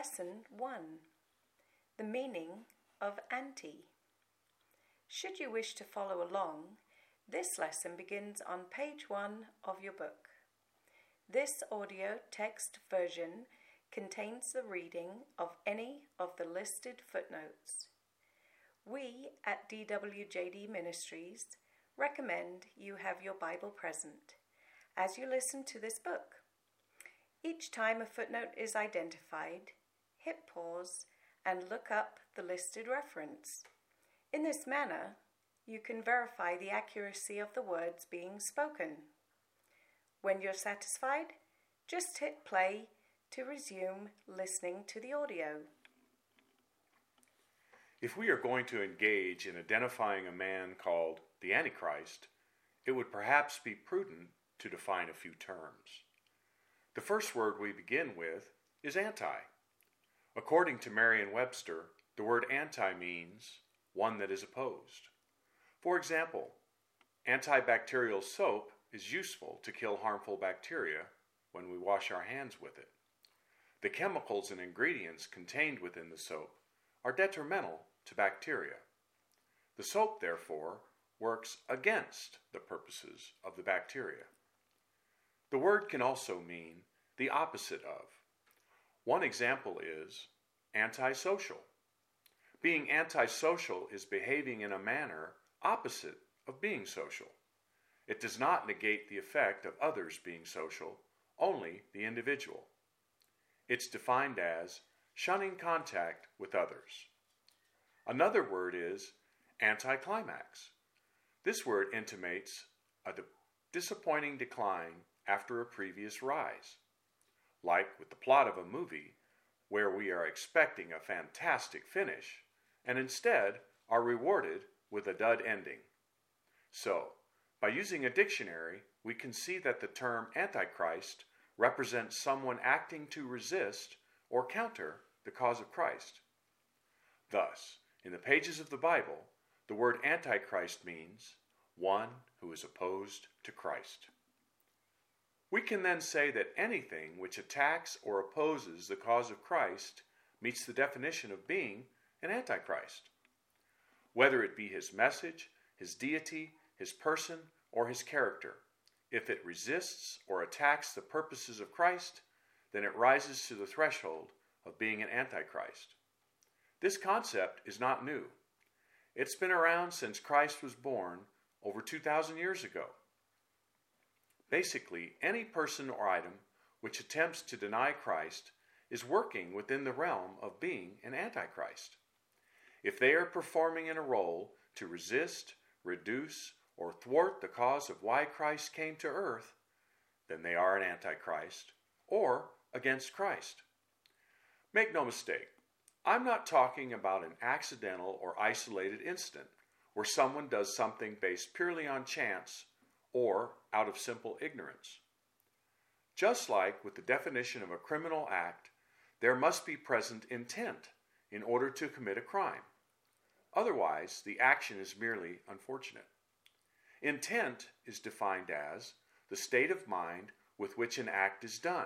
Lesson 1. The meaning of anti. Should you wish to follow along, this lesson begins on page 1 of your book. This audio text version contains the reading of any of the listed footnotes. We at DWJD Ministries recommend you have your Bible present as you listen to this book. Each time a footnote is identified, hit pause and look up the listed reference. In this manner, you can verify the accuracy of the words being spoken. When you're satisfied, just hit play to resume listening to the audio. If we are going to engage in identifying a man called the Antichrist, it would perhaps be prudent to define a few terms. The first word we begin with is anti. According to Merriam-Webster, the word anti means one that is opposed. For example, antibacterial soap is useful to kill harmful bacteria when we wash our hands with it. The chemicals and ingredients contained within the soap are detrimental to bacteria. The soap, therefore, works against the purposes of the bacteria. The word can also mean the opposite of. One example is antisocial. Being antisocial is behaving in a manner opposite of being social. It does not negate the effect of others being social, only the individual. It's defined as shunning contact with others. Another word is anticlimax. This word intimates a disappointing decline after a previous rise. Like with the plot of a movie, where we are expecting a fantastic finish, and instead are rewarded with a dud ending. So, by using a dictionary, we can see that the term Antichrist represents someone acting to resist or counter the cause of Christ. Thus, in the pages of the Bible, the word Antichrist means one who is opposed to Christ. We can then say that anything which attacks or opposes the cause of Christ meets the definition of being an Antichrist. Whether it be his message, his deity, his person, or his character, if it resists or attacks the purposes of Christ, then it rises to the threshold of being an Antichrist. This concept is not new. It's been around since Christ was born over 2,000 years ago. Basically, any person or item which attempts to deny Christ is working within the realm of being an Antichrist. If they are performing in a role to resist, reduce, or thwart the cause of why Christ came to earth, then they are an Antichrist or against Christ. Make no mistake, I'm not talking about an accidental or isolated incident where someone does something based purely on chance or out of simple ignorance. Just like with the definition of a criminal act, there must be present intent in order to commit a crime. Otherwise, the action is merely unfortunate. Intent is defined as the state of mind with which an act is done.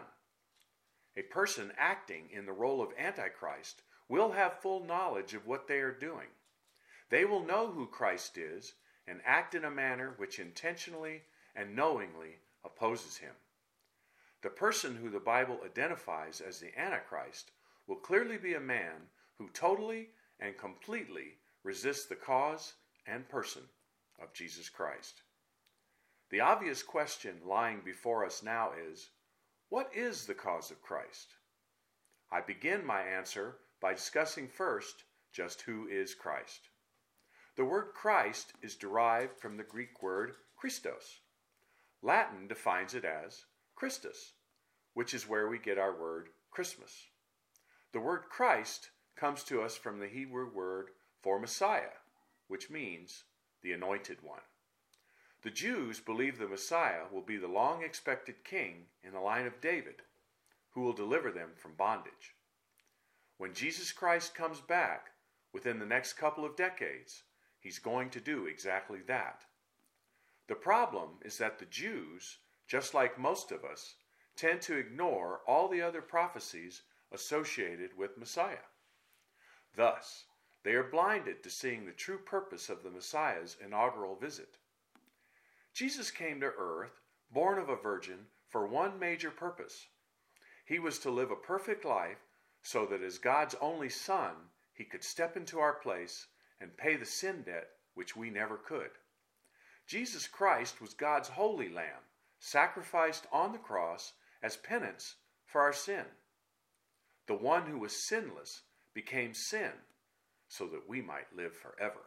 A person acting in the role of Antichrist will have full knowledge of what they are doing. They will know who Christ is and act in a manner which intentionally and knowingly opposes him. The person who the Bible identifies as the Antichrist will clearly be a man who totally and completely resists the cause and person of Jesus Christ. The obvious question lying before us now is, what is the cause of Christ? I begin my answer by discussing first just who is Christ. The word Christ is derived from the Greek word Christos. Latin defines it as Christus, which is where we get our word Christmas. The word Christ comes to us from the Hebrew word for Messiah, which means the anointed one. The Jews believe the Messiah will be the long-expected king in the line of David, who will deliver them from bondage. When Jesus Christ comes back within the next couple of decades, he's going to do exactly that. The problem is that the Jews, just like most of us, tend to ignore all the other prophecies associated with Messiah. Thus, they are blinded to seeing the true purpose of the Messiah's inaugural visit. Jesus came to earth, born of a virgin, for one major purpose. He was to live a perfect life so that as God's only Son, he could step into our place and pay the sin debt which we never could. Jesus Christ was God's holy lamb, sacrificed on the cross as penance for our sin. The one who was sinless became sin so that we might live forever.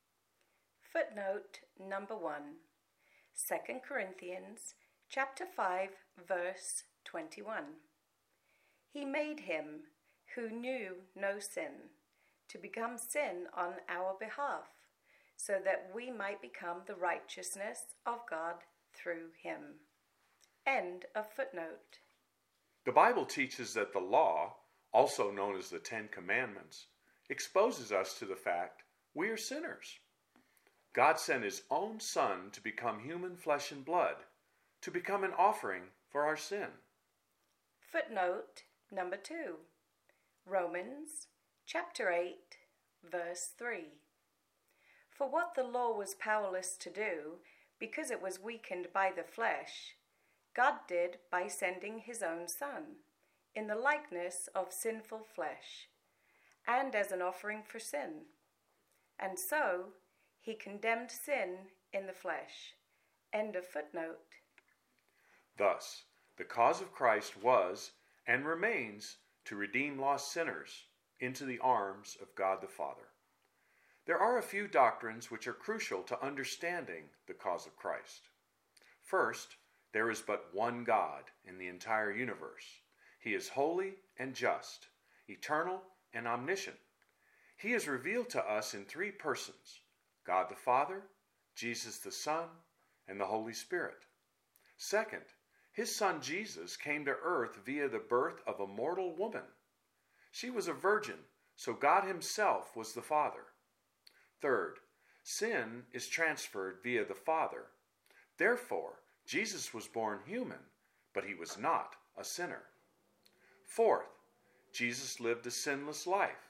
Footnote number 1. 2 Corinthians chapter 5, verse 21. He made him who knew no sin to become sin on our behalf, so that we might become the righteousness of God through him. End of footnote. The Bible teaches that the law, also known as the Ten Commandments, exposes us to the fact we are sinners. God sent his own Son to become human flesh and blood, to become an offering for our sin. Footnote number 2. Romans chapter 8, verse 3. For what the law was powerless to do, because it was weakened by the flesh, God did by sending his own Son, in the likeness of sinful flesh, and as an offering for sin. And so he condemned sin in the flesh. End of footnote. Thus, the cause of Christ was and remains to redeem lost sinners into the arms of God the Father. There are a few doctrines which are crucial to understanding the cause of Christ. First, there is but one God in the entire universe. He is holy and just, eternal and omniscient. He is revealed to us in three persons: God the Father, Jesus the Son, and the Holy Spirit. Second, his Son Jesus came to earth via the birth of a mortal woman. She was a virgin, so God himself was the Father. Third, sin is transferred via the Father. Therefore, Jesus was born human, but he was not a sinner. Fourth, Jesus lived a sinless life.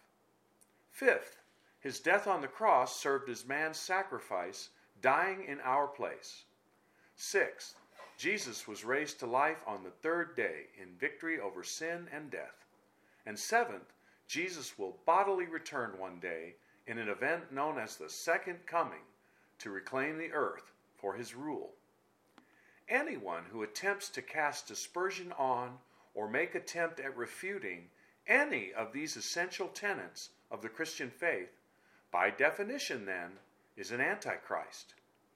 Fifth, his death on the cross served as man's sacrifice, dying in our place. Sixth, Jesus was raised to life on the third day in victory over sin and death. And seventh, Jesus will bodily return one day in an event known as the Second Coming to reclaim the earth for his rule. Anyone who attempts to cast dispersion on or make attempt at refuting any of these essential tenets of the Christian faith, by definition then, is an antichrist.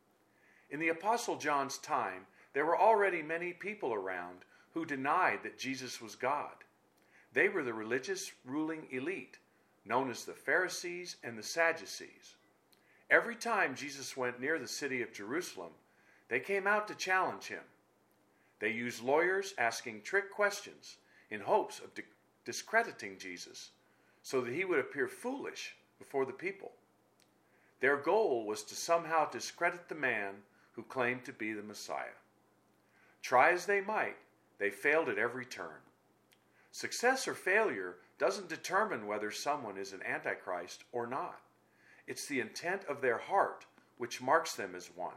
In the Apostle John's time, there were already many people around who denied that Jesus was God. They were the religious ruling elite, known as the Pharisees and the Sadducees. Every time Jesus went near the city of Jerusalem, they came out to challenge him. They used lawyers asking trick questions in hopes of discrediting Jesus so that he would appear foolish before the people. Their goal was to somehow discredit the man who claimed to be the Messiah. Try as they might, they failed at every turn. Success or failure doesn't determine whether someone is an antichrist or not. It's the intent of their heart which marks them as one.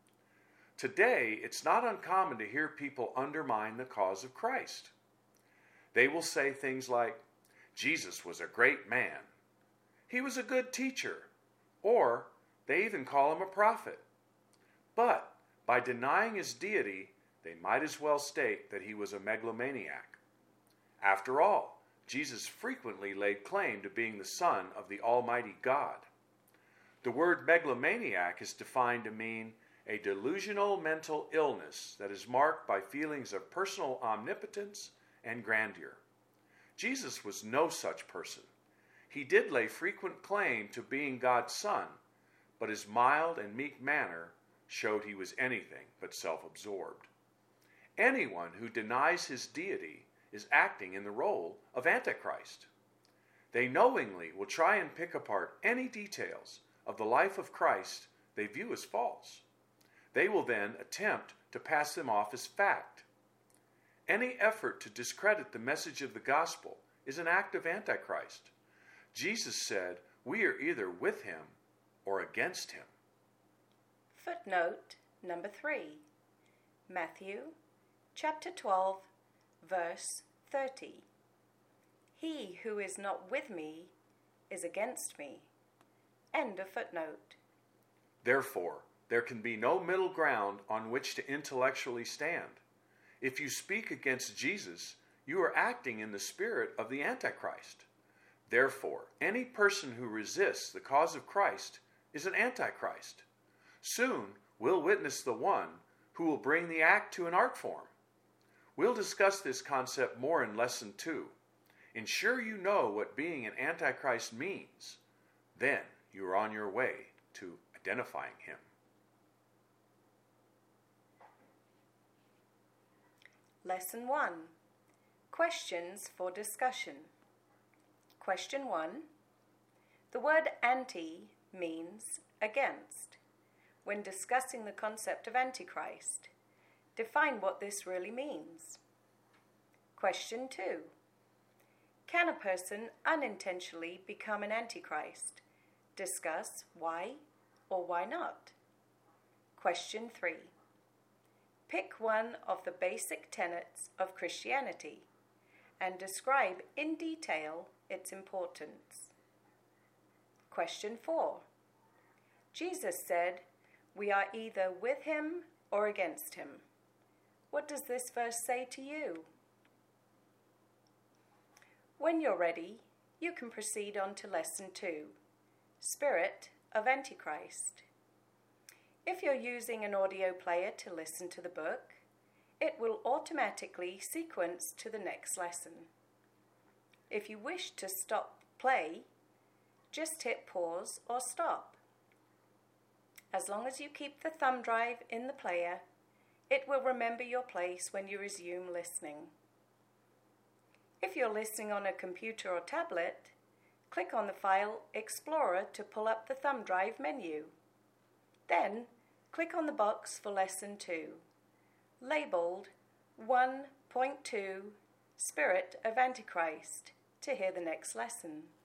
Today, it's not uncommon to hear people undermine the cause of Christ. They will say things like, Jesus was a great man. He was a good teacher. Or they even call him a prophet. But by denying his deity, they might as well state that he was a megalomaniac. After all, Jesus frequently laid claim to being the Son of the Almighty God. The word megalomaniac is defined to mean a delusional mental illness that is marked by feelings of personal omnipotence and grandeur. Jesus was no such person. He did lay frequent claim to being God's Son, but his mild and meek manner showed he was anything but self-absorbed. Anyone who denies his deity is acting in the role of Antichrist. They knowingly will try and pick apart any details of the life of Christ they view as false. They will then attempt to pass them off as fact. Any effort to discredit the message of the gospel is an act of Antichrist. Jesus said we are either with him or against him. Footnote number 3. Matthew chapter 12, verse 30. He who is not with me is against me. End of footnote. Therefore, there can be no middle ground on which to intellectually stand. If you speak against Jesus, you are acting in the spirit of the Antichrist. Therefore, any person who resists the cause of Christ is an Antichrist. Soon, we'll witness the one who will bring the act to an art form. We'll discuss this concept more in Lesson 2. Ensure you know what being an Antichrist means. Then you are on your way to identifying him. Lesson 1. Questions for discussion. Question 1. The word anti means against. When discussing the concept of Antichrist, define what this really means. Question 2. Can a person unintentionally become an Antichrist? Discuss why or why not. Question 3. Pick one of the basic tenets of Christianity and describe in detail its importance. Question 4. Jesus said, we are either with him or against him. What does this verse say to you? When you're ready, you can proceed on to Lesson 2, Spirit of Antichrist. If you're using an audio player to listen to the book, it will automatically sequence to the next lesson. If you wish to stop play, just hit pause or stop. As long as you keep the thumb drive in the player, it will remember your place when you resume listening. If you're listening on a computer or tablet, click on the File Explorer to pull up the thumb drive menu. Then, click on the box for Lesson 2, labeled 1.2 Spirit of Antichrist, to hear the next lesson.